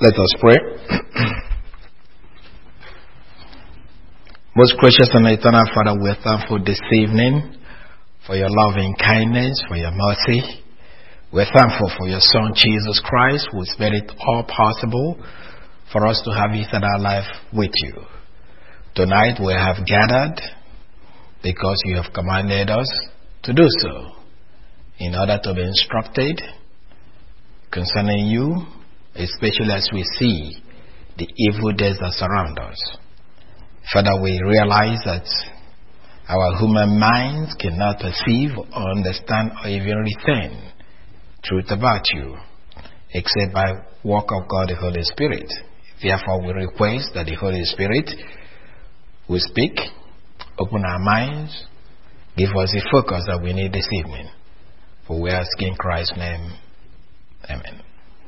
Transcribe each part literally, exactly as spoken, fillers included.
Let us pray. Most gracious and eternal Father, we are thankful this evening for your loving kindness, for your mercy. We are thankful for your Son, Jesus Christ, who has made it all possible for us to have eternal life with you. Tonight we have gathered because you have commanded us to do so, in order to be instructed concerning you, especially as we see the evil days that surround us. Father, we realize that our human minds cannot perceive or understand or even retain truth about you, except by work of God, the Holy Spirit. Therefore, we request that the Holy Spirit will speak, open our minds, give us the focus that we need this evening. For we ask in Christ's name. Amen.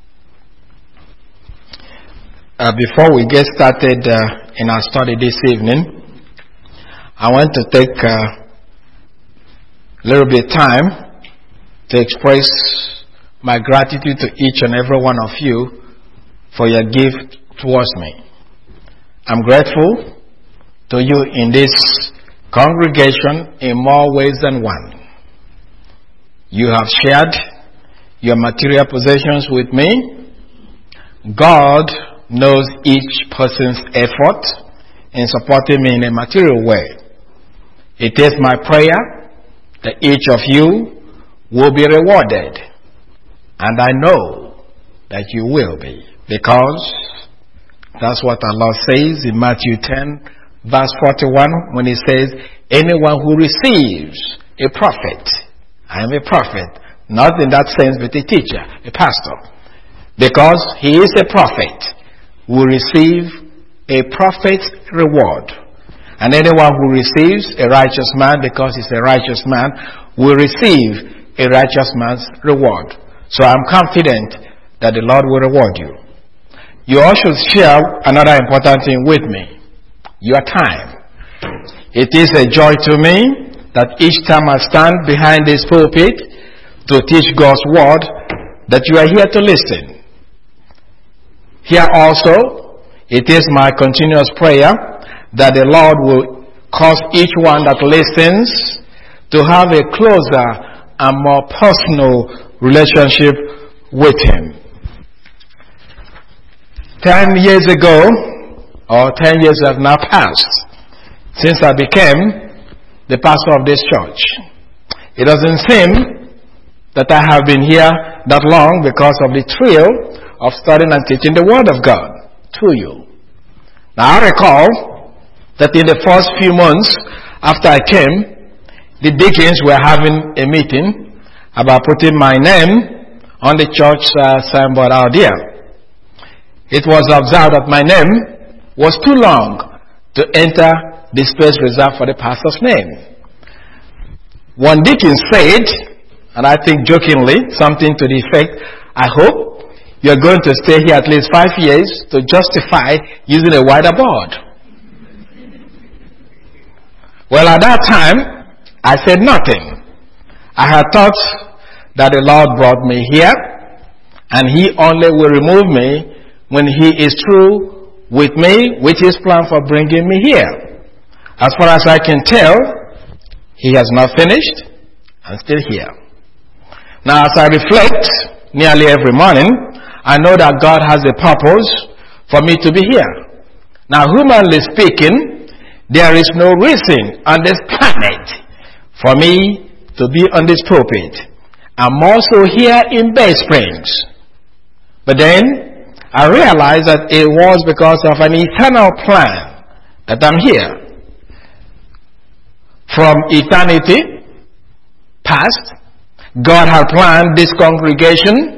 Uh, before we get started uh, in our study this evening, I want to take uh, a little bit of time to express my gratitude to each and every one of you for your gift towards me. I'm grateful to you in this congregation in more ways than one. You have shared your material possessions with me. God knows each person's effort in supporting me in a material way. It is my prayer that each of you will be rewarded. And I know that you will be, because that's what our Lord says in Matthew ten, verse forty-one, when he says, anyone who receives a prophet, I am a prophet, not in that sense but a teacher, a pastor, because he is a prophet, will receive a prophet's reward. And anyone who receives a righteous man, because he's a righteous man, will receive a righteous man's reward. So I'm confident that the Lord will reward you. You all should share another important thing with me: your time. It is a joy to me that each time I stand behind this pulpit to teach God's word, that you are here to listen. Here also, it is my continuous prayer that the Lord will cause each one that listens to have a closer and more personal relationship with Him. Ten years ago, or ten years have now passed since I became the pastor of this church. It doesn't seem that I have been here that long because of the thrill of studying and teaching the Word of God to you. Now I recall that in the first few months after I came, the deacons were having a meeting about putting my name on the church uh, signboard out there. It was observed that my name was too long to enter the space reserved for the pastor's name. One deacon said, and I think jokingly, something to the effect, I hope you're going to stay here at least five years to justify using a wider board. Well, at that time, I said nothing. I had thought that the Lord brought me here, and He only will remove me when He is through with me, with His plan for bringing me here. As far as I can tell, He has not finished. I'm still here. Now, as I reflect nearly every morning, I know that God has a purpose for me to be here. Now, humanly speaking, there is no reason on this planet for me to be on this pulpit. I'm also here in Bay Springs. But then, I realized that it was because of an eternal plan that I'm here. From eternity past, God had planned this congregation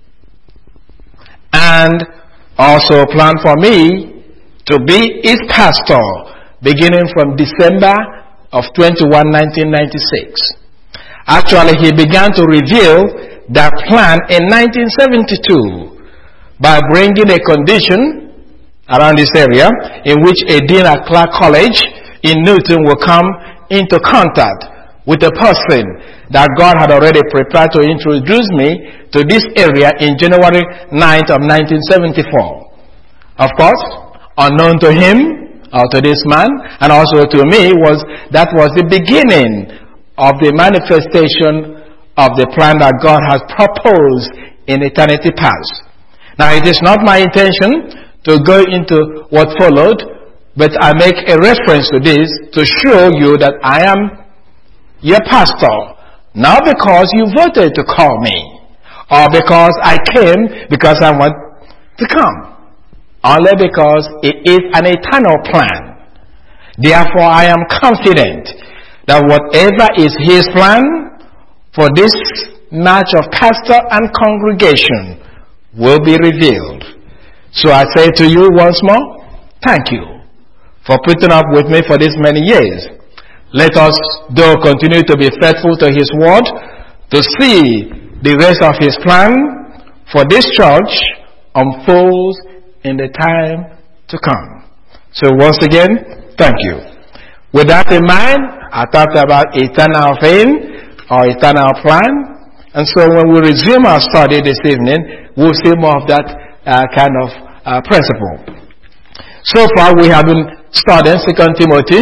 and also planned for me to be His pastor beginning from December of twenty-one, nineteen ninety-six. Actually, He began to reveal that plan in nineteen seventy-two by bringing a condition around this area in which a dean at Clark College in Newton will come into contact with a person that God had already prepared to introduce me to this area in January ninth of nineteen seventy-four. Of course, unknown to him or to this man and also to me was that was the beginning of the manifestation of the plan that God has proposed in eternity past. Now, it is not my intention to go into what followed, but I make a reference to this to show you that I am your pastor, not because you voted to call me, or because I came because I want to come, only because it is an eternal plan. Therefore, I am confident that whatever is his plan for this match of pastor and congregation will be revealed. So I say to you once more, thank you for putting up with me for this many years. Let us, though, continue to be faithful to his word, to see the rest of his plan for this church unfolds in the time to come. So once again, thank you. With that in mind, I talked about eternal fame or eternal plan. And so when we resume our study this evening, we'll see more of that uh, kind of uh, principle. So far we have been studying Second Timothy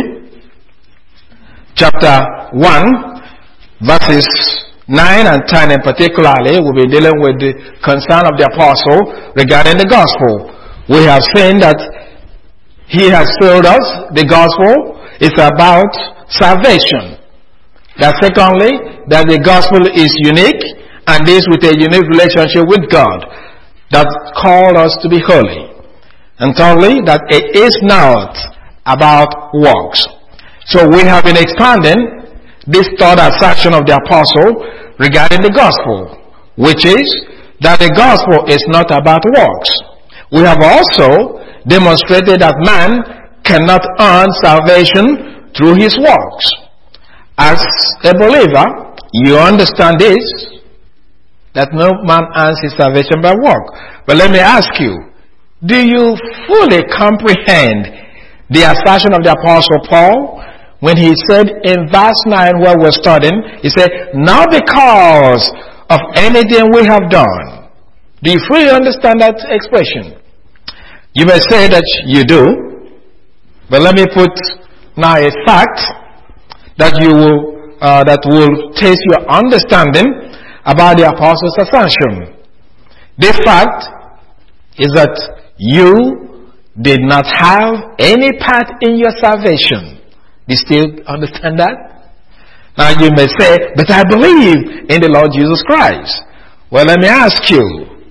chapter one, verses nine and ten in particularly. We'll be dealing with the concern of the apostle regarding the gospel. We have seen that he has told us the gospel is about salvation. That secondly, that the gospel is unique and is with a unique relationship with God that called us to be holy. And thirdly, that it is not about works. So we have been expanding this third assertion of the apostle regarding the gospel, which is that the gospel is not about works. We have also demonstrated that man cannot earn salvation through his works. As a believer, you understand this, that no man earns his salvation by work. But let me ask you, do you fully comprehend the assertion of the Apostle Paul when he said in verse nine where we're studying, he said, not because of anything we have done. Do you fully understand that expression? You may say that you do, but let me put now a fact that you will, uh, that will test your understanding about the apostle's assertion. The fact is that you did not have any part in your salvation. Do you still understand that? Now you may say, but I believe in the Lord Jesus Christ. Well, let me ask you,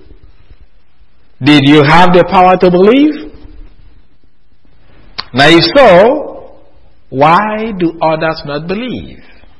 did you have the power to believe? Now if so, why do others not believe?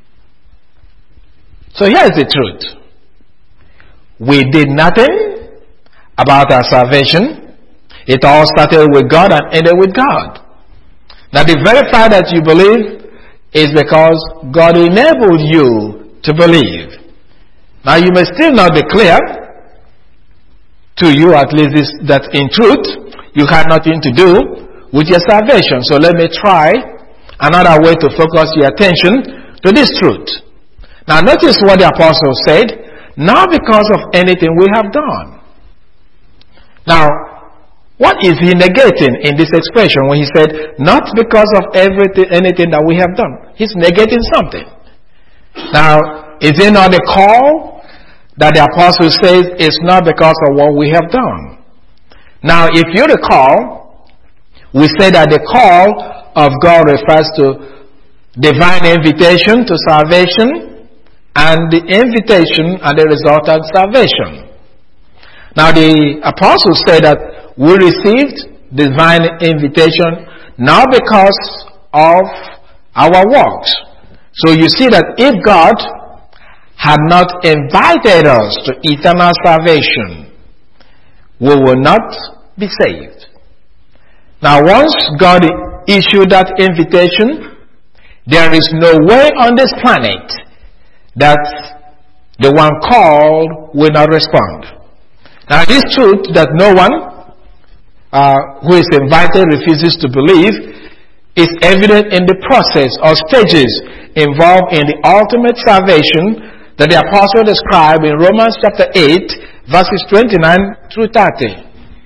So here's the truth. We did nothing about our salvation. It all started with God and ended with God. Now the very fact that you believe is because God enabled you to believe. Now you may still not be clear, to you at least, is that in truth you had nothing to do with your salvation. So let me try another way to focus your attention to this truth. Now notice what the apostle said, not because of anything we have done. Now, what is he negating in this expression when he said, not because of everything, anything that we have done? He's negating something. Now, is it not a call that the apostle says is not because of what we have done? Now, if you recall, we said that the call of God refers to divine invitation to salvation and the invitation and the resultant salvation. Now the apostle said that we received divine invitation not because of our works. So you see that if God had not invited us to eternal salvation, we will not be saved. Now once God issued that invitation, there is no way on this planet that the one called will not respond. Now it is true that no one uh, who is invited refuses to believe. is evident in the process or stages involved in the ultimate salvation that the apostle described in Romans chapter eight, verses twenty-nine through thirty.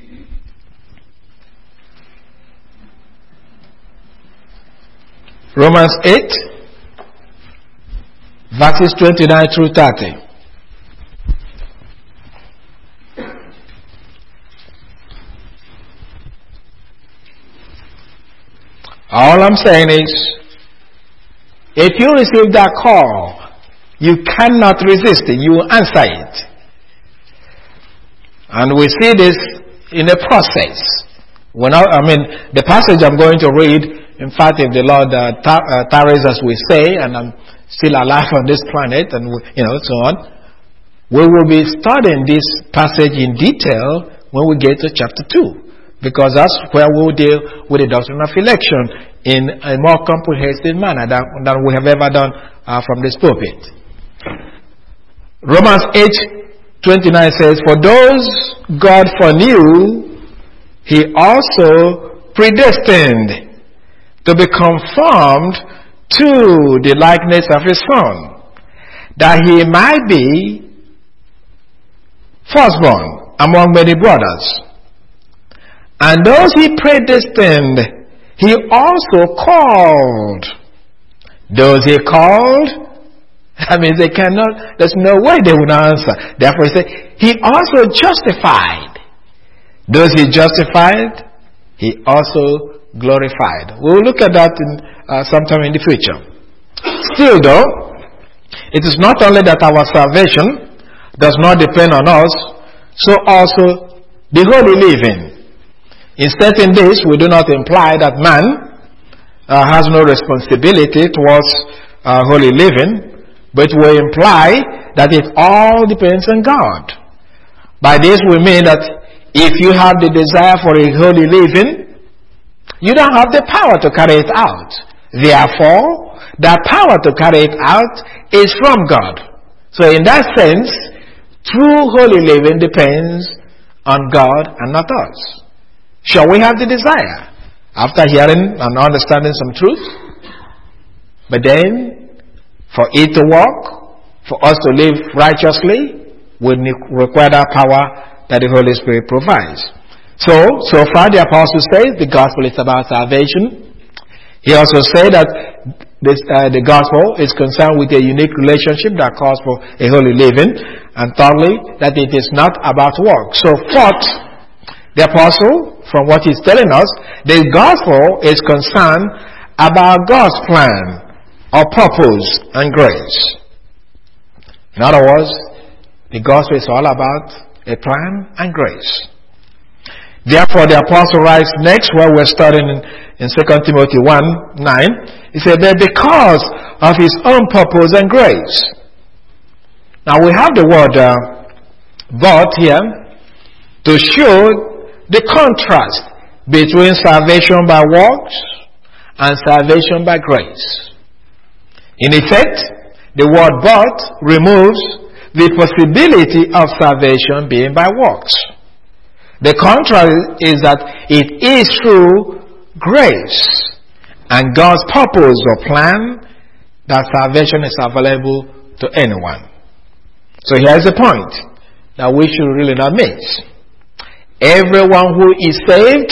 Romans eight, verses twenty-nine through thirty. All I'm saying is, if you receive that call, you cannot resist it. You will answer it. And we see this in a process. When I, I mean, the passage I'm going to read, in fact, if the Lord uh, tar- uh, tarries as we say, and I'm still alive on this planet, and we, you know, so on, we will be studying this passage in detail when we get to chapter two. Because that's where we will deal with the doctrine of election in a more comprehensive manner than, than we have ever done uh, from this pulpit. Romans eight twenty-nine says, "For those God foreknew, He also predestined to be conformed to the likeness of His Son, that He might be firstborn among many brothers. And those He predestined, He also called. Those He called, I mean, they cannot, there's no way they will not answer. Therefore, He said, He also justified. Those He justified, He also glorified. We'll look at that in, uh, sometime in the future. Still, though, it is not only that our salvation does not depend on us, so also the holy living. In stating this, we do not imply that man uh, has no responsibility towards uh, holy living, but we imply that it all depends on God. By this we mean that if you have the desire for a holy living, you don't have the power to carry it out. Therefore, the power to carry it out is from God. So in that sense, true holy living depends on God and not us. Shall we have the desire after hearing and understanding some truth? But then, for it to work, for us to live righteously, we require that power that the Holy Spirit provides. So, so far the apostle says the gospel is about salvation. He also said that this, uh, the gospel is concerned with a unique relationship that calls for a holy living. And thirdly, that it is not about work. So fourth, the apostle, from what he's telling us, the gospel is concerned about God's plan or purpose and grace. In other words, the gospel is all about a plan and grace. Therefore, the apostle writes next, where we're studying in, in Second Timothy one nine, he said that because of his own purpose and grace. Now we have the word uh, but here to show the contrast between salvation by works and salvation by grace. In effect, the word but removes the possibility of salvation being by works. The contrast is that it is through grace and God's purpose or plan that salvation is available to anyone. So here's the point that we should really not miss. Everyone who is saved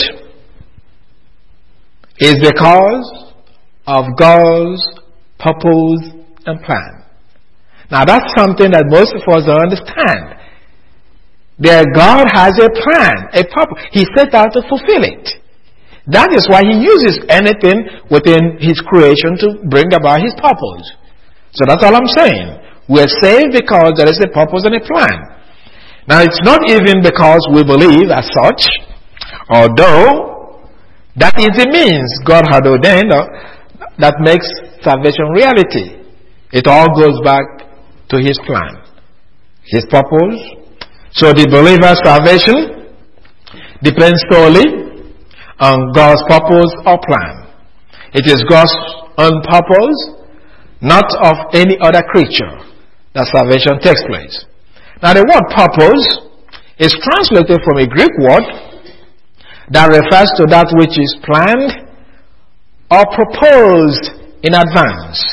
is because of God's purpose and plan. Now that's something that most of us don't understand. That God has a plan, a purpose. He set out to fulfill it. That is why He uses anything within His creation to bring about His purpose. So that's all I'm saying. We're saved because there is a purpose and a plan. Now, it's not even because we believe as such, although that is the means God had ordained uh, that makes salvation reality. It all goes back to His plan, His purpose. So the believer's salvation depends solely on God's purpose or plan. It is God's own purpose, not of any other creature, that salvation takes place. Now the word purpose is translated from a Greek word that refers to that which is planned or proposed in advance.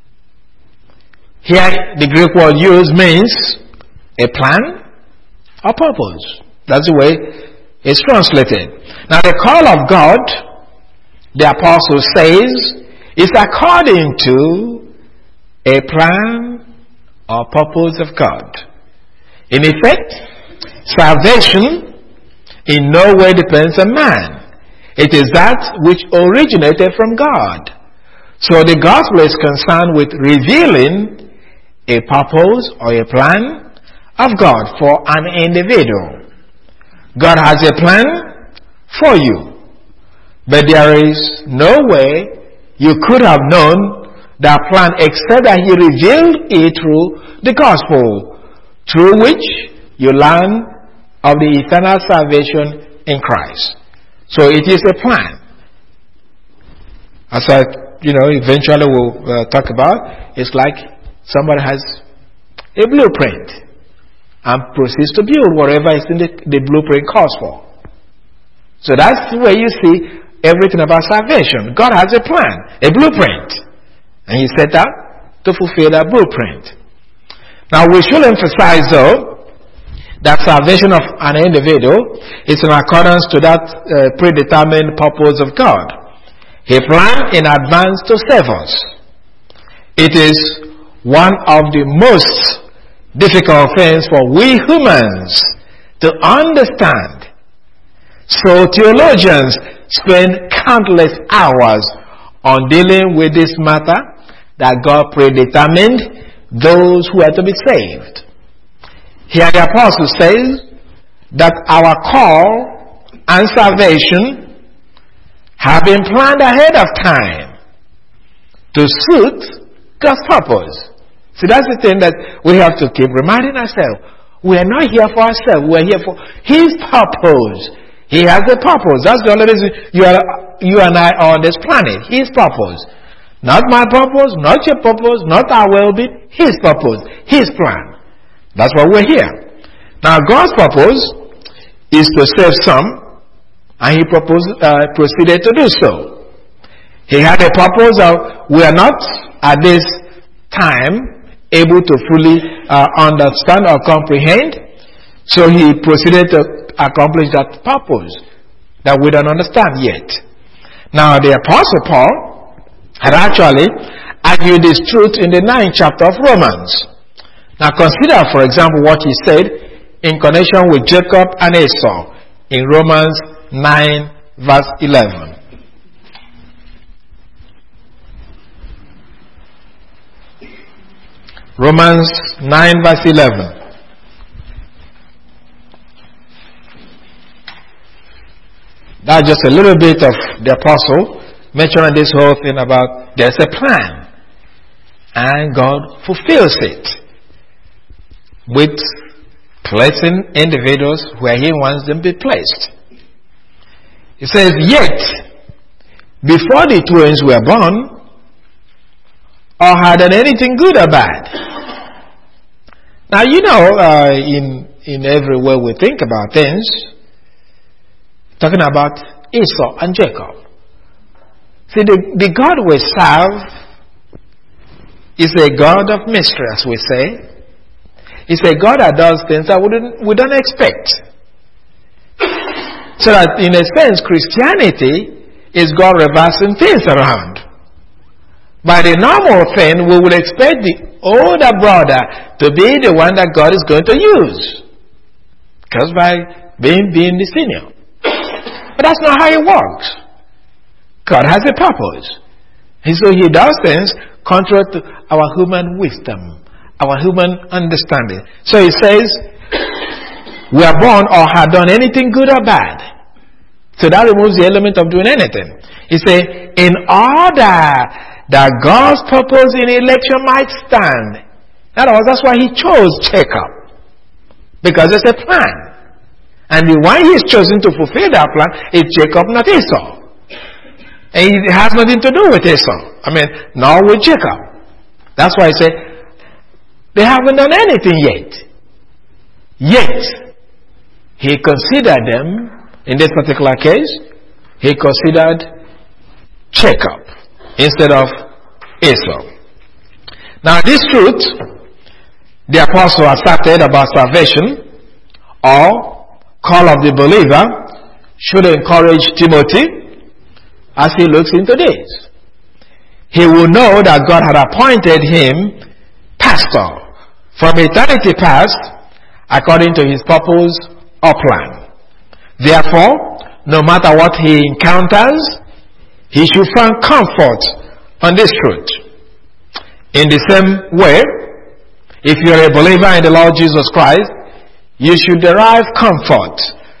Here, the Greek word used means a plan or purpose. That's the way it's translated. Now, the call of God, the apostle says, is according to a plan or purpose of God. In effect, salvation in no way depends on man. It is that which originated from God. So the gospel is concerned with revealing a purpose or a plan of God for an individual. God has a plan for you, but there is no way you could have known that plan except that He revealed it through the gospel, through which you learn of the eternal salvation in Christ. So it is a plan. As I, you know, eventually we'll uh, talk about, it's like somebody has a blueprint and proceeds to build whatever is in the, the blueprint calls for. So that's where you see everything about salvation. God has a plan, a blueprint, and He set out to fulfill that blueprint. Now we should emphasize, though, that salvation of an individual is in accordance to that uh, predetermined purpose of God. He planned in advance to save us. It is one of the most difficult things for we humans to understand. So theologians spend countless hours on dealing with this matter, that God predetermined those who are to be saved. Here the apostle says that our call and salvation have been planned ahead of time to suit God's purpose. See, that's the thing that we have to keep reminding ourselves. We are not here for ourselves. We are here for His purpose. He has a purpose. That's the only reason you, are, you and I are on this planet. His purpose. Not my purpose, not your purpose, not our well-being. His purpose. His plan. That's why we're here. Now, God's purpose is to save some, and He proposed, uh, proceeded to do so. He had a purpose of, we are not at this time able to fully uh, understand or comprehend, so He proceeded to accomplish that purpose that we don't understand yet. Now, the Apostle Paul had actually argued this truth in the ninth chapter of Romans. Now, consider, for example, what he said in connection with Jacob and Esau in Romans nine, verse eleven. Romans nine, verse eleven. That's just a little bit of the apostle mentioning this whole thing about there's a plan and God fulfills it with placing individuals where He wants them to be placed. He says, yet before the twins were born or had done anything good or bad. Now, you know, uh, in in every way we think about things, talking about Esau and Jacob. See, the, the God we serve is a God of mystery, as we say. It's a God that does things that we don't, we don't expect. So that, in a sense, Christianity is God reversing things around. By the normal thing, we would expect the older brother to be the one that God is going to use. Because by being, being the senior. But that's not how it works. God has a purpose. And so He does things contrary to our human wisdom, our human understanding. So He says, we are born or have done anything good or bad. So that removes the element of doing anything. He says, in order that God's purpose in election might stand. In other words, that's why He chose Jacob. Because there's a plan. And the one He is chosen to fulfill that plan is Jacob, not Esau. And it has nothing to do with Esau. I mean, nor with Jacob. That's why I say, they haven't done anything yet. Yet, He considered them, in this particular case, He considered Jacob instead of Esau. Now this truth the apostle asserted about salvation or call of the believer should encourage Timothy as he looks into this. He will know that God had appointed him pastor from eternity past according to his purpose or plan. Therefore, no matter what he encounters, he should find comfort on this truth. In the same way, if you're a believer in the Lord Jesus Christ, you should derive comfort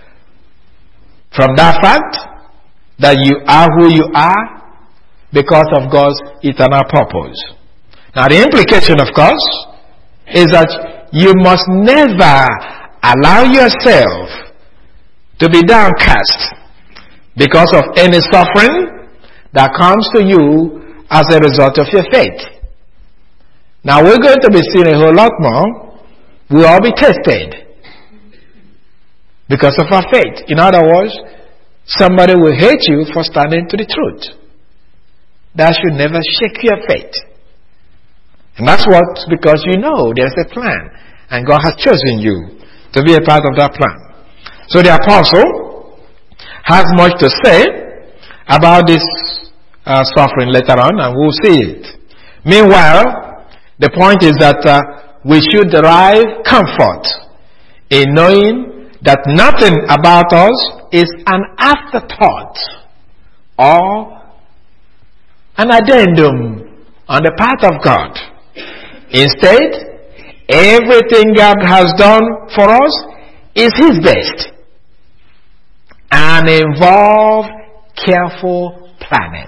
from that fact that you are who you are because of God's eternal purpose. Now the implication, of course, is that you must never allow yourself to be downcast because of any suffering that comes to you as a result of your faith. Now we're going to be seeing a whole lot more. We'll all be tested because of our faith. In other words, somebody will hate you for standing to the truth. That should never shake your faith. And that's what, because you know there's a plan and God has chosen you to be a part of that plan. So the apostle has much to say about this uh, suffering later on, and we'll see it. Meanwhile, the point is that uh, we should derive comfort in knowing that nothing about us is an afterthought or an addendum on the part of God. Instead, everything God has done for us is His best and involve careful planning.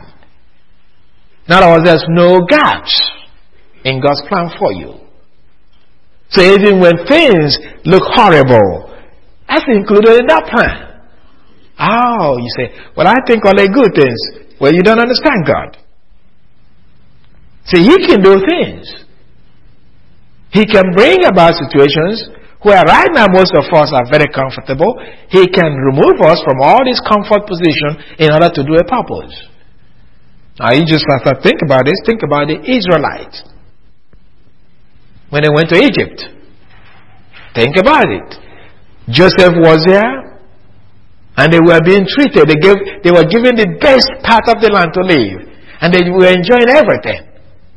In other words, there's no gaps in God's plan for you. So even when things look horrible, that's included in that plan. Oh, you say, well, I think only good things. Well, you don't understand God. See, He can do things. He can bring about situations where right now most of us are very comfortable. He can remove us from all this comfort position in order to do a purpose. Now, you just have to think about this. Think about the Israelites when they went to Egypt. Think about it. Joseph was there, and they were being treated. They gave, they were given the best part of the land to live, and they were enjoying everything.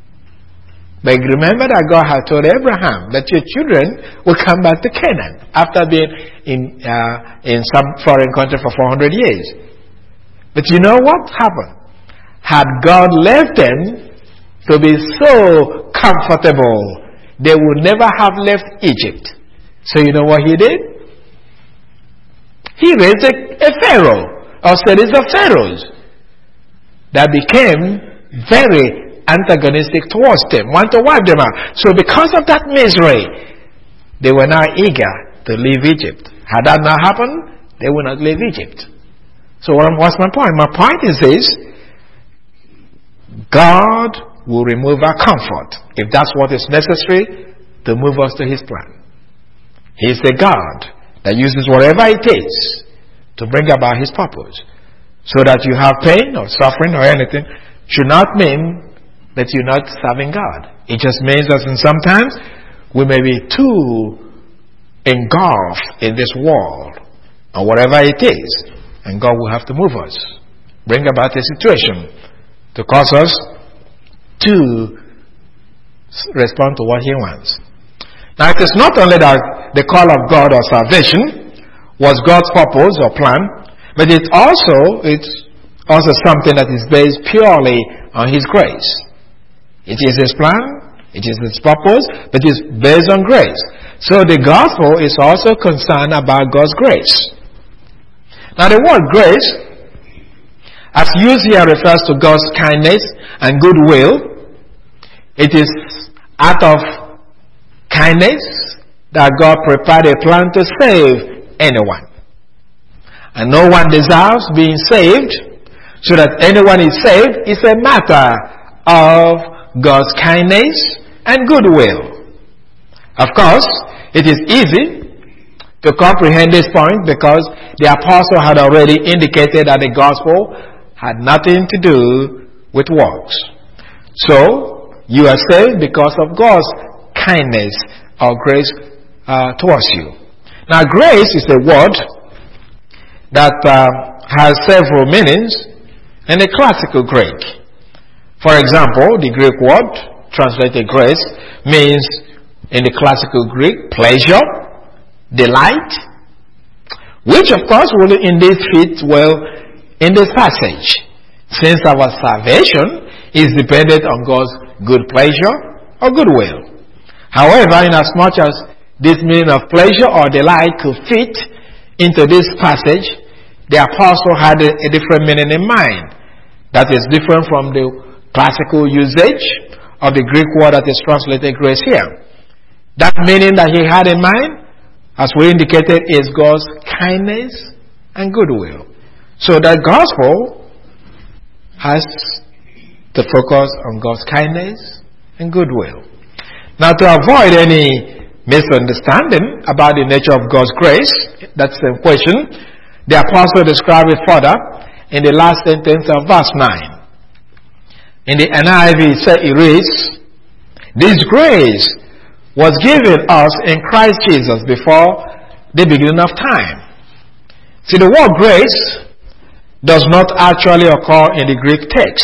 But remember that God had told Abraham that your children will come back to Canaan after being in uh, in some foreign country for four hundred years. But you know what happened? Had God left them to be so comfortable, they would never have left Egypt. So you know what He did? He raised a, a pharaoh, or series of pharaohs, that became very antagonistic towards them, want to wipe them out. So because of that misery, they were now eager to leave Egypt. Had that not happened, they would not leave Egypt. So what's my point? My point is this: God will remove our comfort if that's what is necessary to move us to His plan. He is the God that uses whatever it takes to bring about His purpose. So that you have pain or suffering or anything should not mean that you're not serving God. It just means that sometimes we may be too engulfed in this world or whatever it is, and God will have to move us, bring about a situation to cause us to respond to what He wants. Now, it is not only that the call of God or salvation was God's purpose or plan, but it also it's also something that is based purely on His grace. It is His plan, it is His purpose, but it is based on grace. So the gospel is also concerned about God's grace. Now, the word grace, as used here, refers to God's kindness and goodwill. It is out of kindness that God prepared a plan to save anyone. And no one deserves being saved, so that anyone is saved is a matter of God's kindness and goodwill. Of course, it is easy to comprehend this point because the apostle had already indicated that the gospel had nothing to do with works. So, you are saved because of God's kindness or grace uh, towards you. Now, grace is a word that uh, has several meanings in the classical Greek. For example, the Greek word translated grace means in the classical Greek pleasure, delight, which of course will indeed fit well in this passage, since our salvation is dependent on God's good pleasure or goodwill. However, in as much as this meaning of pleasure or delight could fit into this passage, the apostle had a, a different meaning in mind that is different from the classical usage of the Greek word that is translated grace here. That meaning that he had in mind, as we indicated, is God's kindness and goodwill. So the gospel has to focus on God's kindness and goodwill. Now, to avoid any misunderstanding about the nature of God's grace, that's the question, the apostle described it further in the last sentence of verse nine. In the N I V it reads, "This grace was given us in Christ Jesus before the beginning of time." See, the word grace does not actually occur in the Greek text,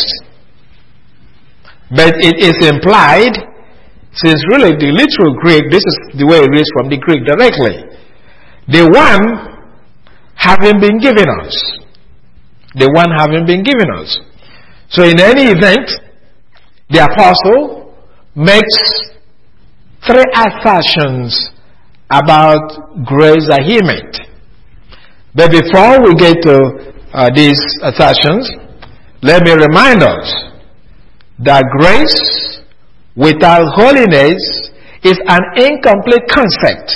but it is implied, since really the literal Greek, this is the way it reads from the Greek directly. The one having been given us. The one having been given us. So in any event, the apostle makes three assertions about grace that he made. But before we get to uh, these assertions, let me remind us that grace without holiness is an incomplete concept.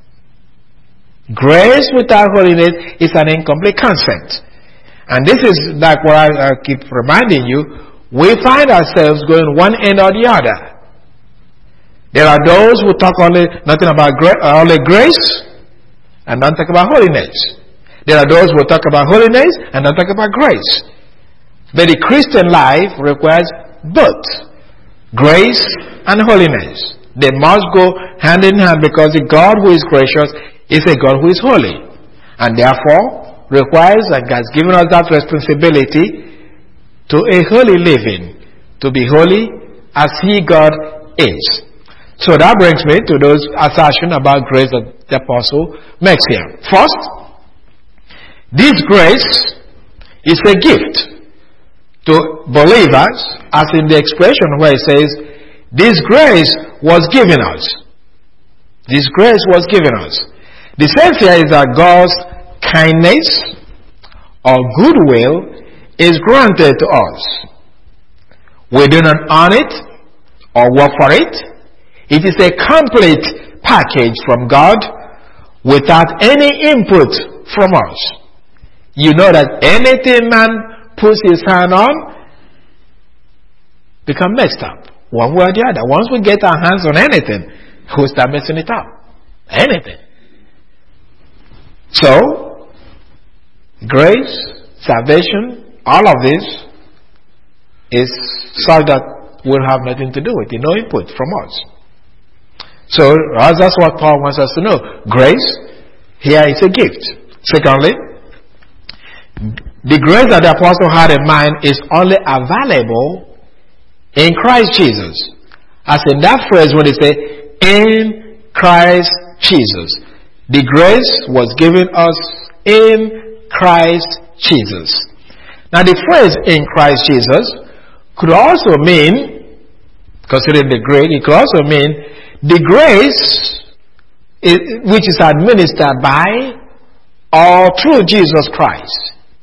Grace without holiness is an incomplete concept. And this is like what I, I keep reminding you. We find ourselves going one end or the other. There are those who talk only nothing about gra- only grace and don't talk about holiness. There are those who talk about holiness and don't talk about grace. But the Christian life requires both grace and holiness. They must go hand in hand, because the God who is gracious is a God who is holy, and therefore requires and has given us that responsibility to a holy living, to be holy as He, God, is. So that brings me to those assertions about grace that the apostle makes here. First, this grace is a gift to believers, as in the expression where it says, this grace was given us. This grace was given us. The sense here is that God's kindness or goodwill is granted to us. We do not earn it or work for it. It is a complete package from God without any input from us. You know that anything man puts his hand on becomes messed up, one way or the other. Once we get our hands on anything, we'll start messing it up. Anything. So, grace, salvation, all of this is such that we'll have nothing to do with it, no input from us. So, that's what Paul wants us to know. Grace, here is a gift. Secondly, the grace that the apostle had in mind is only available in Christ Jesus. As in that phrase when they say, in Christ Jesus. The grace was given us in Christ Jesus. Now the phrase in Christ Jesus could also mean, considering the Greek, it could also mean the grace which is administered by or through Jesus Christ.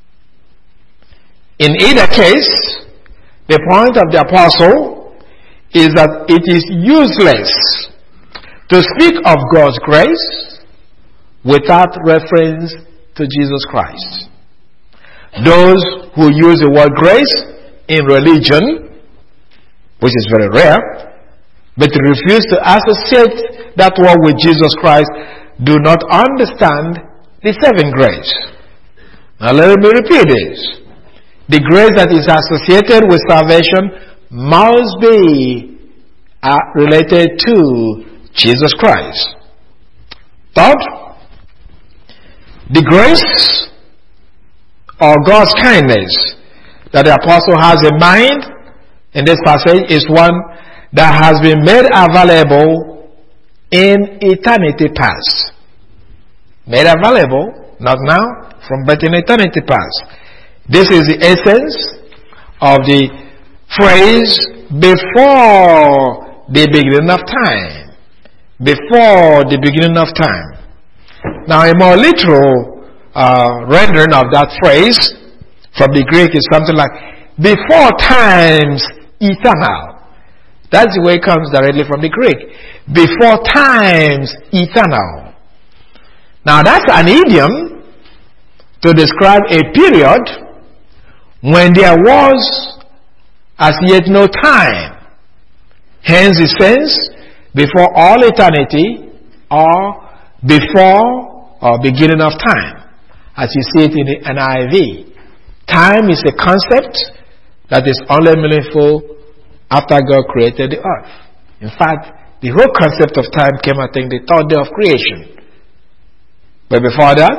In either case, the point of the apostle is that it is useless to speak of God's grace without reference to Jesus Christ. Those who use the word grace in religion, which is very rare, but refuse to associate that word with Jesus Christ, do not understand the saving grace. Now let me repeat this. the grace that is associated with salvation must be uh, related to Jesus Christ. Third, the grace or God's kindness that the apostle has in mind in this passage is one that has been made available in eternity past. Made available, not now, from but in eternity past. This is the essence of the phrase before the beginning of time. Before the beginning of time. Now a more literal uh, rendering of that phrase from the Greek is something like before times eternal. That's the way it comes directly from the Greek. Before times eternal. Now that's an idiom to describe a period when there was as yet no time. Hence the sense before all eternity or before or beginning of time, as you see it in the N I V. Time is a concept that is only meaningful after God created the earth. In fact, the whole concept of time came, I think, the third day of creation. But before that,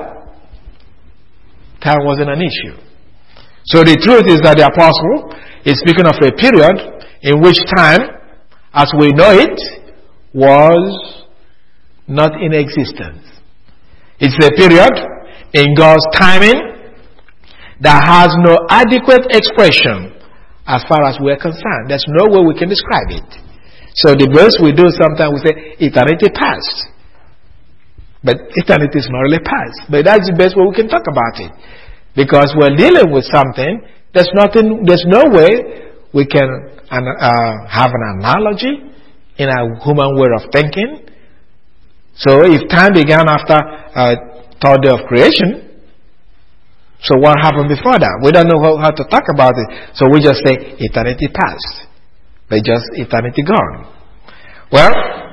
time wasn't an issue. So the truth is that the apostle is speaking of a period in which time, as we know it, was not in existence. It's a period in God's timing that has no adequate expression as far as we're concerned. There's no way we can describe it. So the best we do sometimes we say eternity past. But eternity is not really past. But that's the best way we can talk about it. Because we're dealing with something, there's nothing, there's no way we can uh, have an analogy in a human way of thinking. So if time began after uh, third day of creation, so what happened before that? We don't know how, how to talk about it. So we just say eternity past. But just eternity gone. Well,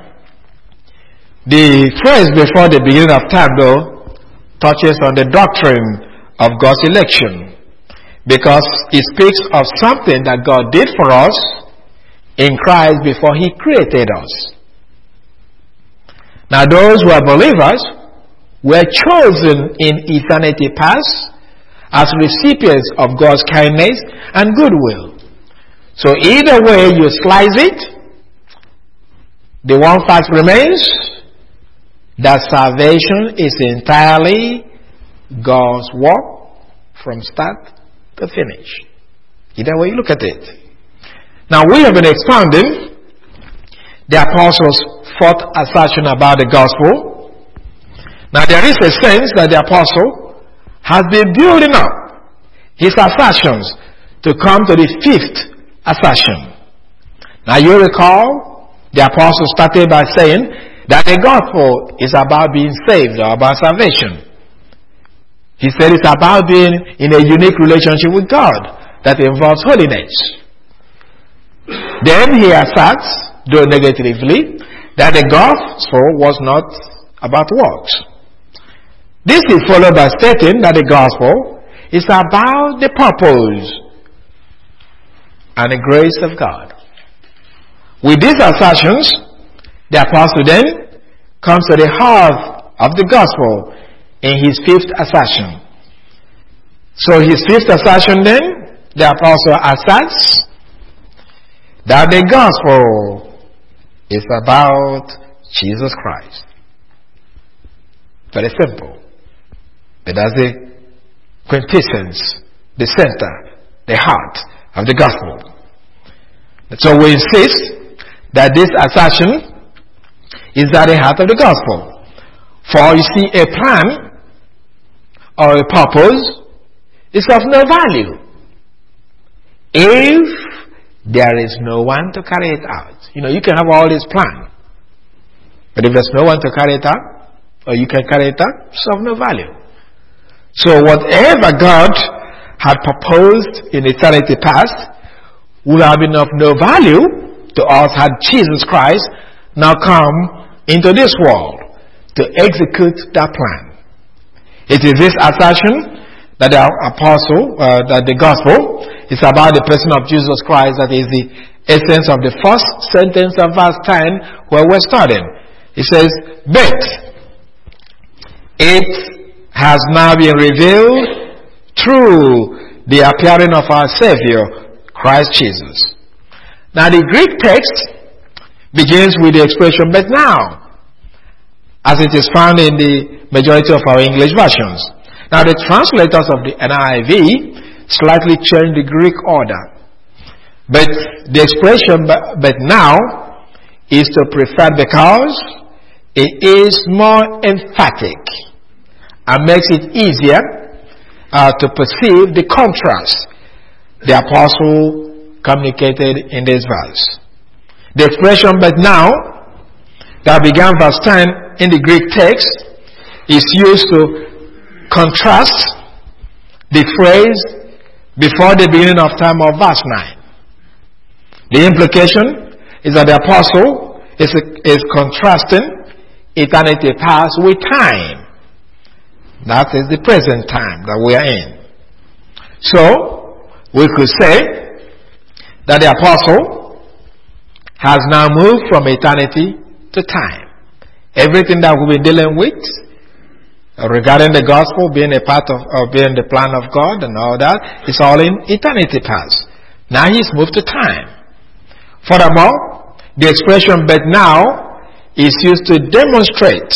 the phrase before the beginning of time, though, touches on the doctrine of God's election. Because it speaks of something that God did for us in Christ before He created us. Now those who are believers were chosen in eternity past as recipients of God's kindness and goodwill. So either way you slice it, the one fact remains that salvation is entirely God's work from start to finish. Either way you look at it. Now we have been expounding the apostles' fourth assertion about the gospel. Now there is a sense that the apostle has been building up his assertions to come to the fifth assertion. Now you recall the apostle started by saying that the gospel is about being saved or about salvation. He said it's about being in a unique relationship with God that involves holiness. Then he asserts, though negatively, that the gospel was not about works. This is followed by stating that the gospel is about the purpose and the grace of God. With these assertions, the apostle then comes to the heart of the gospel in his fifth assertion. So his fifth assertion then, the apostle asserts that the gospel is about Jesus Christ. Very simple. But that's the quintessence, the center, the heart of the gospel. So we insist that this assertion is at the heart of the gospel. For you see, a plan or a purpose is of no value if there is no one to carry it out. You know, you can have all this plan, but if there's no one to carry it out, or you can carry it out, it's of no value. So whatever God had proposed in eternity past would have been of no value to us had Jesus Christ now come into this world to execute that plan. It is this assertion that the apostle, uh, that the gospel is about the person of Jesus Christ. That is the essence of the first sentence of verse ten where we're starting. It says, but it has now been revealed through the appearing of our Savior, Christ Jesus. Now the Greek text begins with the expression, but now, as it is found in the majority of our English versions. Now the translators of the N I V slightly changed the Greek order. But the expression but, but now is to prefer because it is more emphatic and makes it easier uh, to perceive the contrast the apostle communicated in this verse. The expression but now that began verse ten in the Greek text is used to contrast the phrase before the beginning of time of verse nine. The implication is that the apostle is, is contrasting eternity past with time. That is the present time that we are in. So, we could say that the apostle has now moved from eternity to time. Everything that we've been dealing with regarding the gospel being a part of, or being the plan of God and all that, it's all in eternity past. Now he's moved to time. Furthermore, the expression but now is used to demonstrate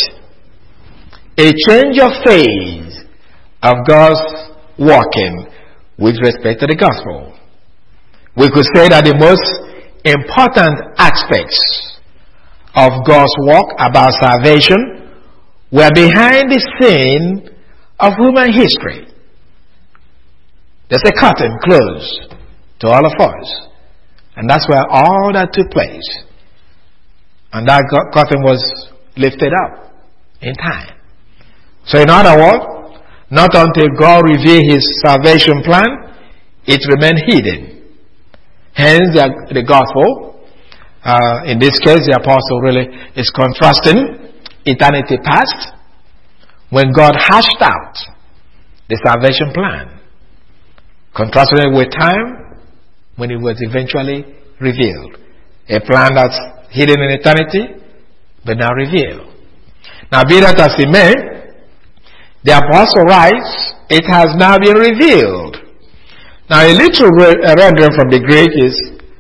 a change of phase of God's working with respect to the gospel. We could say that the most important aspects of God's work about salvation were behind the scene of human history. There's a curtain closed to all of us. And that's where all that took place. And that curtain was lifted up in time. So in other words, not until God revealed his salvation plan, it remained hidden. Hence the, the gospel, uh, in this case the apostle really is contrasting eternity past, when God hashed out the salvation plan, contrasting it with time, when it was eventually revealed. A plan that's hidden in eternity, but now revealed. Now, be that as it may, the apostle writes, it has now been revealed. Now, a little rendering from the Greek is,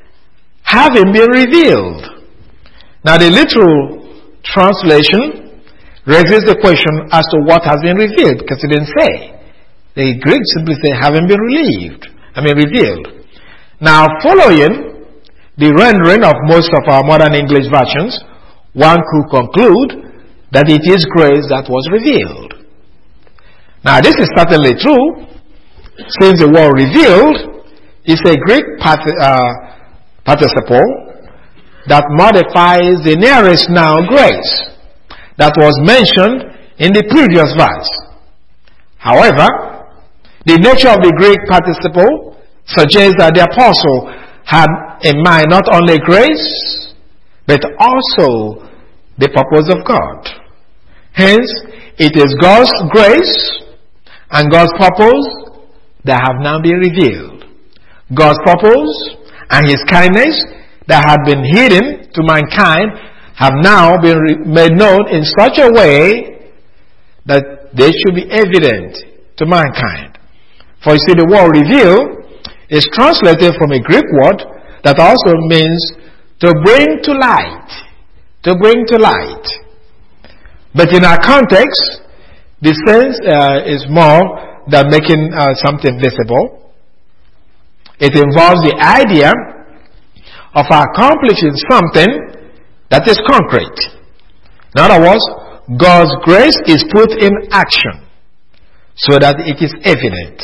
having been revealed. Now, the literal translation raises the question as to what has been revealed, because it didn't say. The Greek simply say, having been relieved, I mean revealed. Now, following the rendering of most of our modern English versions, one could conclude that it is grace that was revealed. Now, this is certainly true, since the word revealed is a Greek part, uh, participle that modifies the nearest noun grace that was mentioned in the previous verse. However, the nature of the Greek participle suggests that the apostle had in mind not only grace, but also the purpose of God. Hence, it is God's grace and God's purpose that have now been revealed. God's purpose and his kindness that had been hidden to mankind have now been re- made known in such a way that they should be evident to mankind. For you see, the word reveal is translated from a Greek word that also means to bring to light. To bring to light. But in our context, the sense uh, is more than making uh, something visible. It involves the idea of accomplishing something that is concrete. In other words, God's grace is put in action so that it is evident.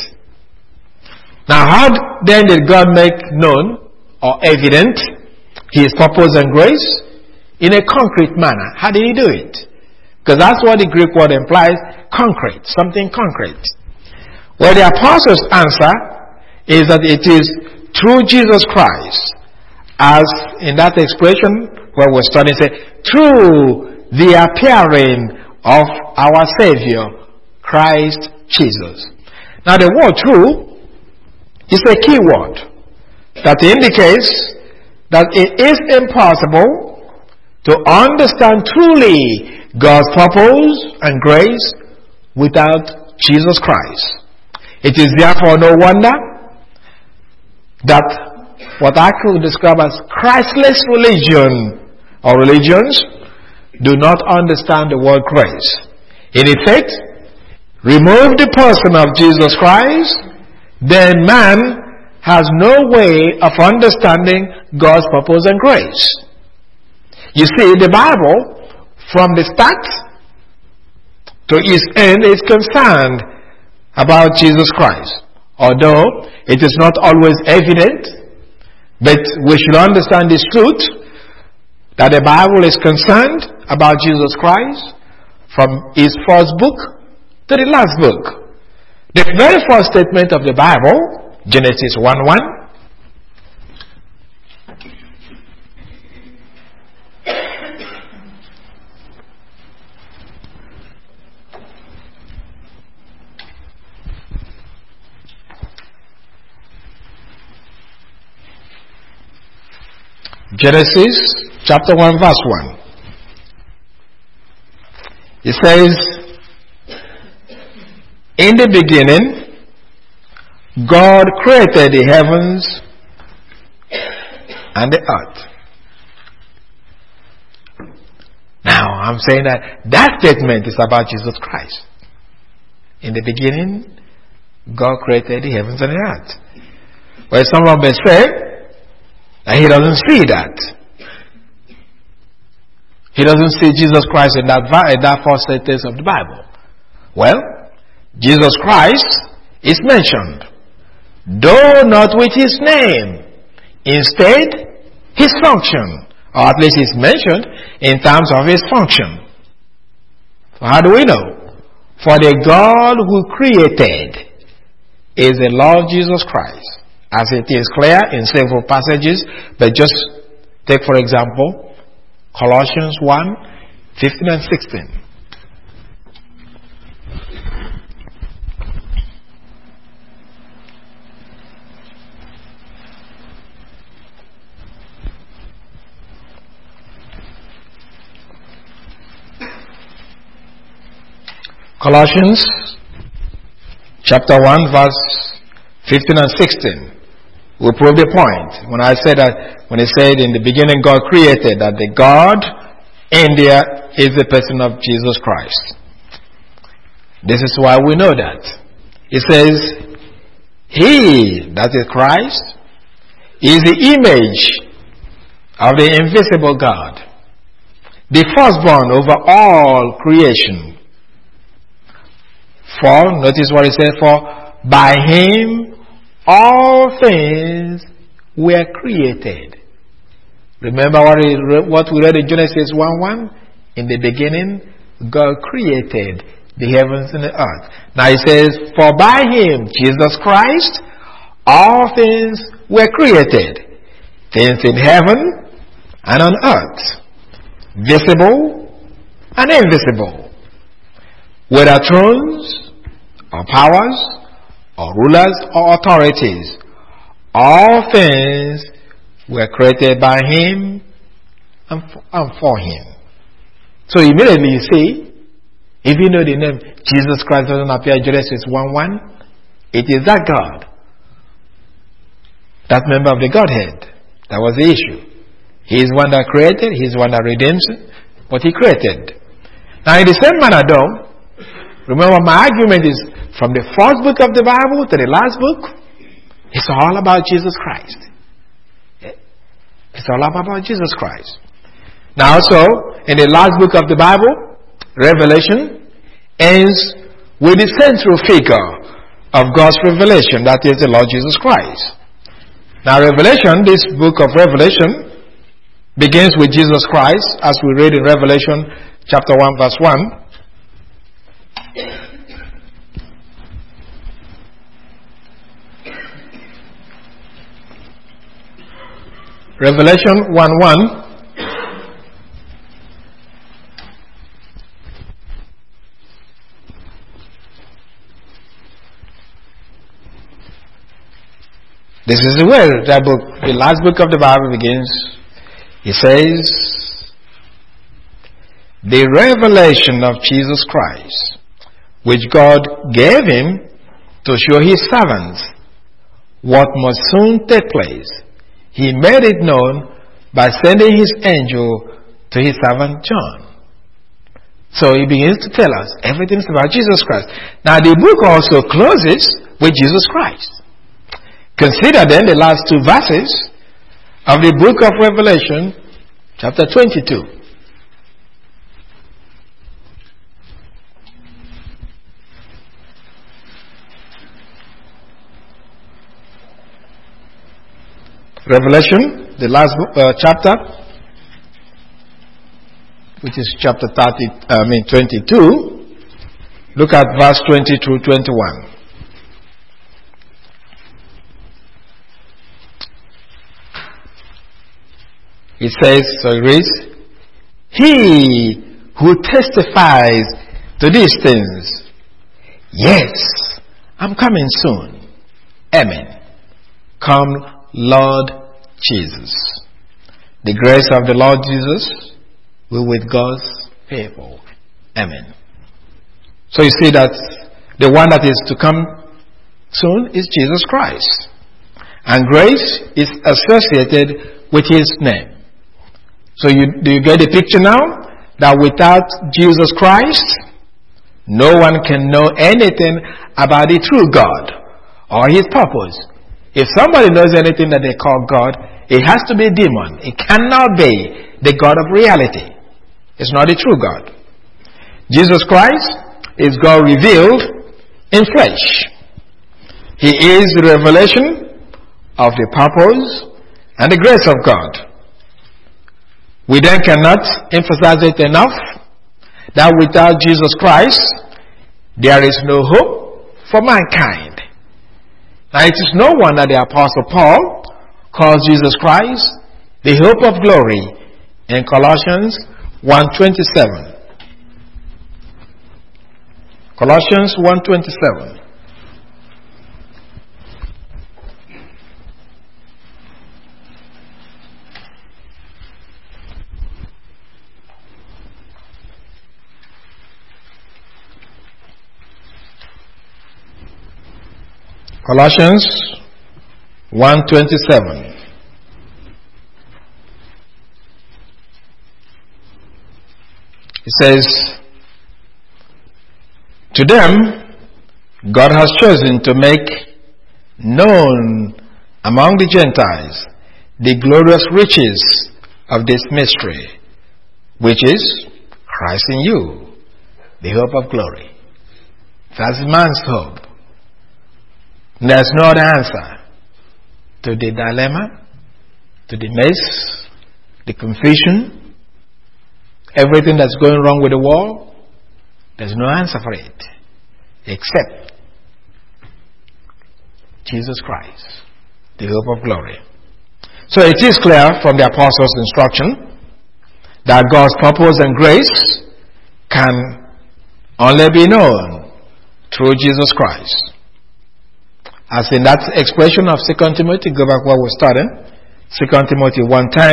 Now, how then did God make known or evident his purpose and grace? In a concrete manner. How did he do it? Because that's what the Greek word implies, concrete, something concrete. Well, the apostle's answer is that it is through Jesus Christ, as in that expression where we're studying, say, through the appearing of our Savior, Christ Jesus. Now the word true is a key word that indicates that it is impossible to understand truly God's purpose and grace without Jesus Christ. It is therefore no wonder that what I could describe as Christless religion or religions do not understand the word grace. In effect, remove the person of Jesus Christ, then man has no way of understanding God's purpose and grace. You see, the Bible, from the start to its end, is concerned about Jesus Christ. Although it is not always evident, but we should understand this truth, that the Bible is concerned about Jesus Christ from its first book to the last book. The very first statement of the Bible, Genesis one one, Genesis chapter one verse one. It says, in the beginning, God created the heavens and the earth. Now, I'm saying that that statement is about Jesus Christ. In the beginning, God created the heavens and the earth. Well, someone may say, and he doesn't see that. He doesn't see Jesus Christ in that, in that first sentence of the Bible. Well, Jesus Christ is mentioned, though not with his name. Instead, his function, or at least is mentioned in terms of his function. So how do we know? For the God who created is the Lord Jesus Christ. As it is clear in several passages, but just take for example Colossians one, fifteen and sixteen. Colossians chapter one verse fifteen and sixteen. We prove the point. When I said that, when he said in the beginning God created, that the God in there is the person of Jesus Christ. This is why we know that. It says, he, that is Christ, is the image of the invisible God, the firstborn over all creation. For, notice what it says, for by him all things were created. Remember what we, what we read in Genesis one one? In the beginning, God created the heavens and the earth. Now it says, for by him, Jesus Christ, all things were created. Things in heaven and on earth. Visible and invisible. Whether thrones or powers, or rulers or authorities, all things were created by him and for, and for him. So immediately you see, if you know the name Jesus Christ doesn't appear in Genesis one one, it is that God, that member of the Godhead, that was the issue. He is one that created, he is one that redeems, but he created. Now in the same manner though, remember my argument is from the first book of the Bible to the last book, it's all about Jesus Christ. It's all about Jesus Christ. Now also, in the last book of the Bible, Revelation, ends with the central figure of God's revelation, that is the Lord Jesus Christ. Now Revelation, this book of Revelation, begins with Jesus Christ, as we read in Revelation chapter one verse one. Revelation one one. This is the way that book, the last book of the Bible begins. It says, the revelation of Jesus Christ, which God gave him to show his servants what must soon take place. He made it known by sending his angel to his servant John. So he begins to tell us everything about Jesus Christ. Now the book also closes with Jesus Christ. Consider then the last two verses of the book of Revelation, chapter twenty-two. Revelation, the last uh, chapter, which is chapter thirty, I mean twenty-two. Look at verse twenty through twenty-one. It says, so it reads, he who testifies to these things, yes, I'm coming soon. Amen. Come, Lord Jesus. The grace of the Lord Jesus will with God's people. Amen. So you see that the one that is to come soon is Jesus Christ. And grace is associated with his name. So you, do you get the picture now? That without Jesus Christ, no one can know anything about the true God or his purpose. If somebody knows anything that they call God, it has to be a demon. It cannot be the God of reality. It's not the true God. Jesus Christ is God revealed in flesh. He is the revelation of the purpose and the grace of God. We then cannot emphasize it enough that without Jesus Christ, there is no hope for mankind. Now it is no wonder the Apostle Paul calls Jesus Christ the hope of glory in Colossians one twenty-seven. Colossians one twenty-seven. Colossians one twenty-seven. It says, to them God has chosen to make known among the Gentiles the glorious riches of this mystery, which is Christ in you, the hope of glory. That's man's hope. There's no other answer to the dilemma, to the mess, the confusion, everything that's going wrong with the world. There's no answer for it except Jesus Christ, the hope of glory. So it is clear from the apostles' instruction that God's purpose and grace can only be known through Jesus Christ. As in that expression of Second Timothy, go back where we started, Second Timothy one ten,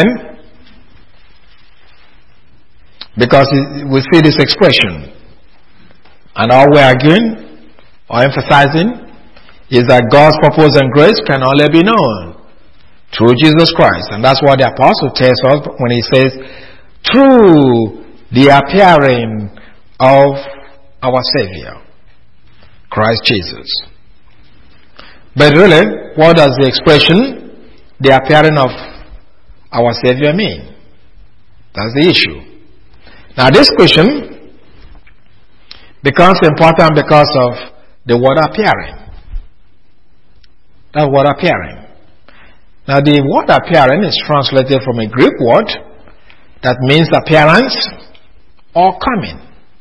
because we see this expression, and all we're arguing or emphasizing is that God's purpose and grace can only be known through Jesus Christ. And that's what the apostle tells us when he says, through the appearing of our Savior, Christ Jesus. But really, what does the expression, the appearing of our Savior, mean? That's the issue. Now this question becomes important because of the word appearing. That word appearing. Now the word appearing is translated from a Greek word that means appearance or coming.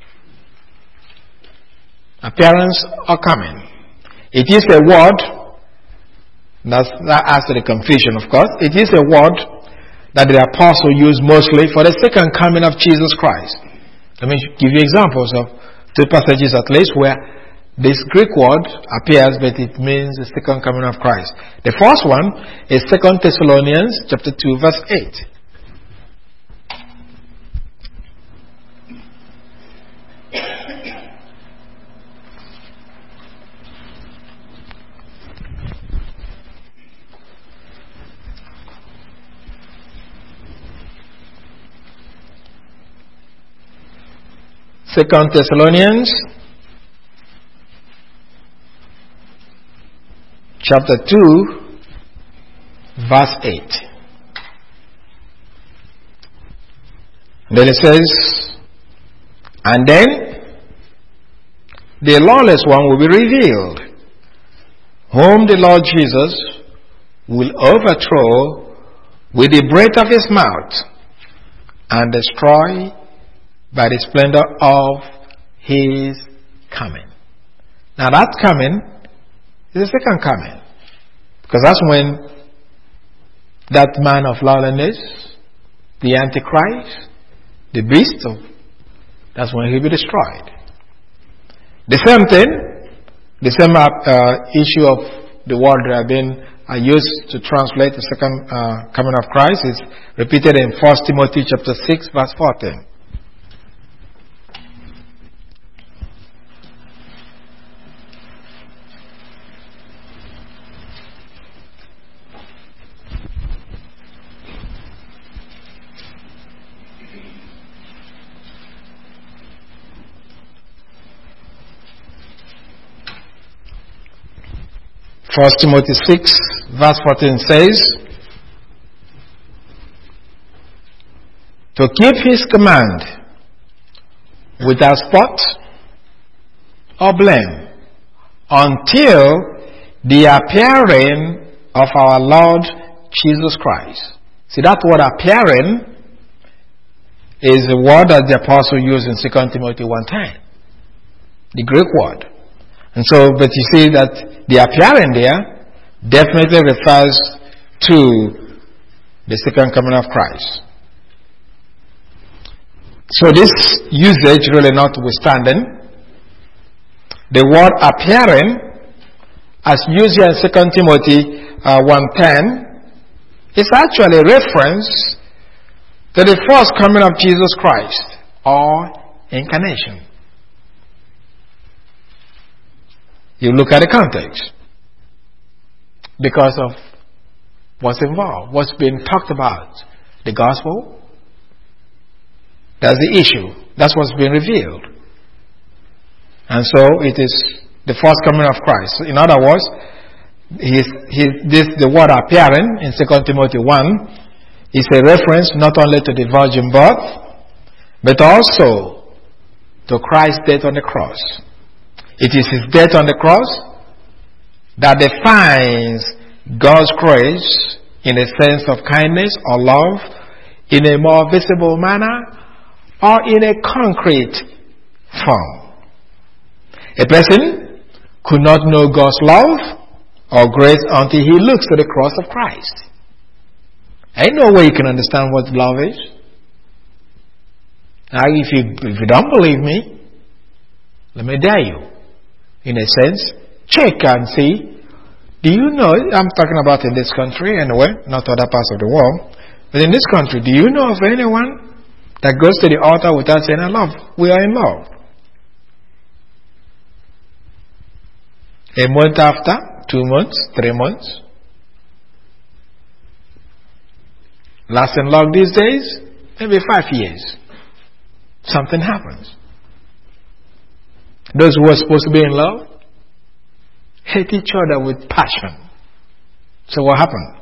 Appearance or coming. It is a word, that's, that adds to the confusion of course, it is a word that the apostle used mostly for the second coming of Jesus Christ. Let me give you examples of two passages at least where this Greek word appears, but it means the second coming of Christ. The first one is Second Thessalonians chapter two, verse eight. Second Thessalonians chapter two, verse eight. Then it says, and then the lawless one will be revealed, whom the Lord Jesus will overthrow with the breath of his mouth and destroy by the splendor of his coming. Now that coming is the second coming, because that's when that man of lawlessness, the Antichrist, the beast, of, that's when he'll be destroyed. The same thing, the same uh, issue of the word that have been uh, used to translate the second uh, coming of Christ is repeated in First Timothy chapter six, verse fourteen. First Timothy six, verse fourteen says, to keep his command without spot or blame until the appearing of our Lord Jesus Christ. See, that word appearing is the word that the apostle used in Second Timothy one ten, the Greek word. And so, but you see that the appearing there definitely refers to the second coming of Christ. So this usage really notwithstanding, the word appearing, as used here in Second Timothy uh, one ten, is actually a reference to the first coming of Jesus Christ, or incarnation. You look at the context because of what's involved, what's being talked about. The gospel, that's the issue. That's what's being revealed. And so it is the first coming of Christ. In other words, his, his, this, the word appearing in Second Timothy one is a reference not only to the virgin birth, but also to Christ's death on the cross. It is his death on the cross that defines God's grace in a sense of kindness or love in a more visible manner or in a concrete form. A person could not know God's love or grace until he looks to the cross of Christ. Ain't no way you can understand what love is. Now, if you, if you don't believe me, let me dare you. In a sense, check and see. Do you know, I'm talking about in this country anyway, not other parts of the world, but in this country, do you know of anyone that goes to the altar without saying, I love, we are in love? A month after, two months, three months. Lasting long these days, maybe five years. Something happens. Those who are supposed to be in love hate each other with passion. So what happened?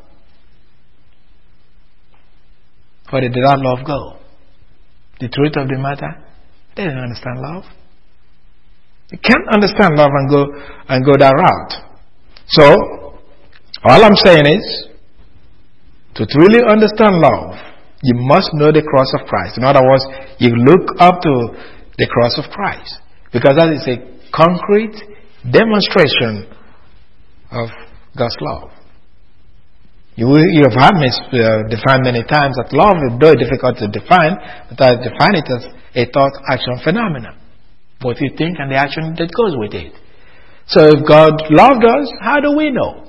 Where did that love go? The truth of the matter, they didn't understand love. You can't understand love and go and go that route. So, all I'm saying is, to truly understand love, you must know the cross of Christ. In other words, you look up to the cross of Christ. Because that is a concrete demonstration of God's love. You, you have heard me uh, define many times that love is very difficult to define, but I define it as a thought-action phenomenon. What you think and the action that goes with it. So if God loved us, how do we know?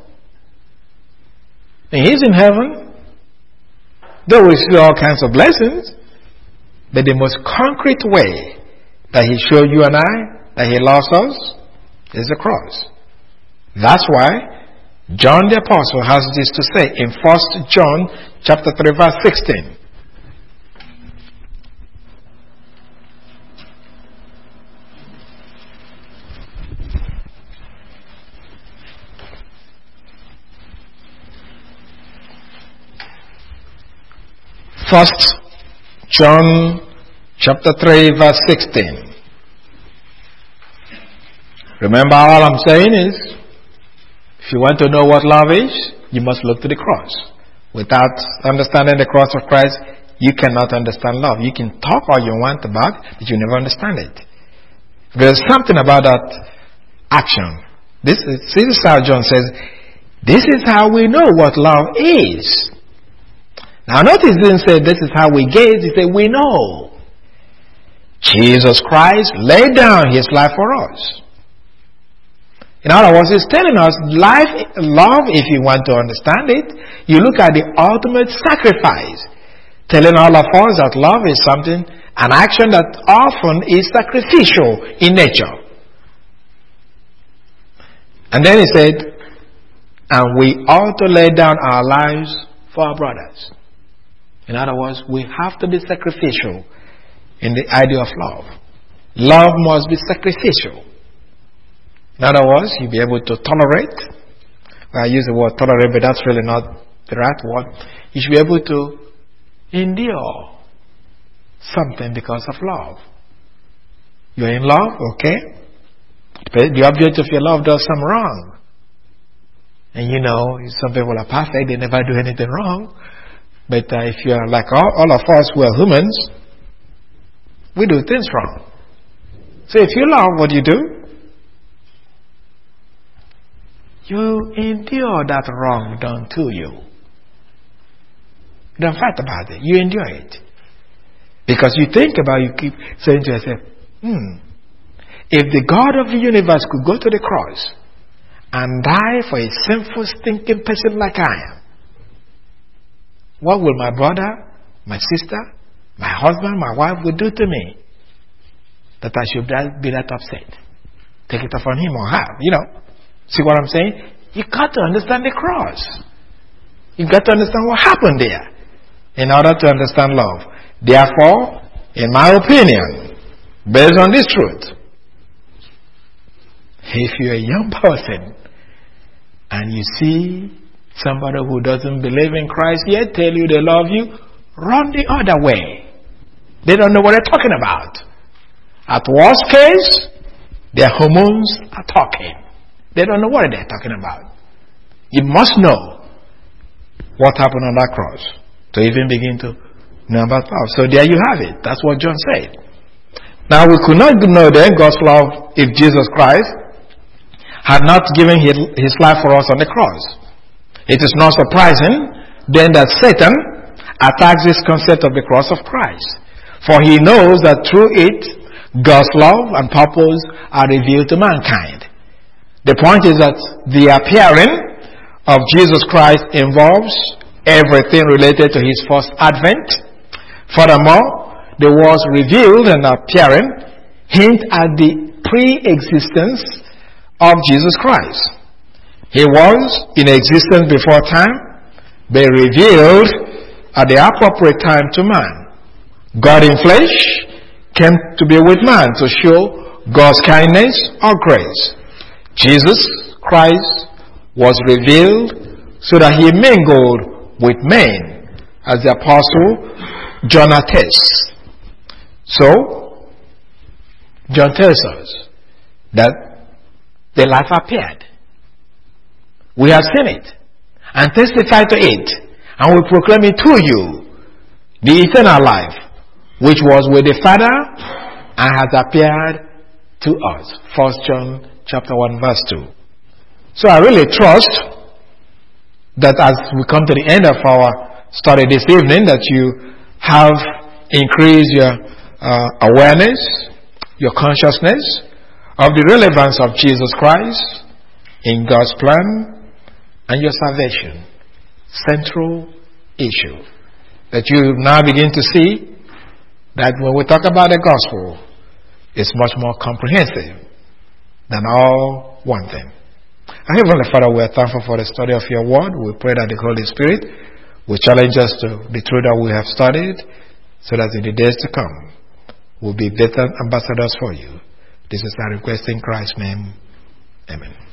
And He's in heaven. Though we see all kinds of blessings, but the most concrete way that He showed you and I that He loves us is the cross. That's why John the Apostle has this to say in First John chapter three verse sixteen. First John chapter three verse sixteen. Remember, all I'm saying is, if you want to know what love is, you must look to the cross. Without understanding the cross of Christ, you cannot understand love. You can talk all you want about it, but you never understand it. There's something about that action. This is, see, this is how John says, this is how we know what love is. Now notice he didn't say this is how we gaze, he said we know. Jesus Christ laid down His life for us. In other words, He's telling us life, love, if you want to understand it, you look at the ultimate sacrifice. Telling all of us that love is something, an action that often is sacrificial in nature. And then He said, and we ought to lay down our lives for our brothers. In other words, we have to be sacrificial in the idea of love. Love must be sacrificial. In other words, you'll be able to tolerate. Well, I use the word tolerate, but that's really not the right word. You should be able to endure something because of love. You're in love, okay? But the object of your love does some wrong. And you know, some people are perfect, they never do anything wrong. But uh, if you're like all, all of us who are humans, we do things wrong. So if you love, what do you do? You endure that wrong done to you. You don't fight about it. You endure it. Because you think about it, you keep saying to yourself, hmm, if the God of the universe could go to the cross and die for a sinful, stinking person like I am, what will my brother, my sister, my husband, my wife would do to me that I should be that upset? Take it off on him or her, you know. See what I'm saying? You got to understand the cross. You got to understand what happened there in order to understand love. Therefore, in my opinion, based on this truth, if you're a young person and you see somebody who doesn't believe in Christ yet tell you they love you, run the other way. They don't know what they're talking about. At worst case, their hormones are talking. They don't know what they're talking about. You must know what happened on that cross to even begin to know about love. So there you have it. That's what John said. Now we could not know then God's love if Jesus Christ had not given his, his life for us on the cross. It is not surprising then that Satan attacks this concept of the cross of Christ. For he knows that through it, God's love and purpose are revealed to mankind. The point is that the appearing of Jesus Christ involves everything related to His first advent. Furthermore, the words revealed and appearing hint at the pre-existence of Jesus Christ. He was in existence before time, but revealed at the appropriate time to man. God in flesh came to be with man to show God's kindness or grace. Jesus Christ was revealed so that He mingled with men, as the Apostle John attests. So, John tells us that the life appeared. We have seen it and testified to it, and we proclaim it to you, the eternal life, which was with the Father and has appeared to us. First John chapter one verse two. So I really trust that as we come to the end of our study this evening, that you have increased your uh, awareness, your consciousness of the relevance of Jesus Christ in God's plan and your salvation. Central issue. That you now begin to see that when we talk about the gospel, it's much more comprehensive than all one thing. Our Heavenly Father, we are thankful for the study of your word. We pray that the Holy Spirit will challenge us to the truth that we have studied, so that in the days to come, we'll be better ambassadors for you. This is our request in Christ's name. Amen.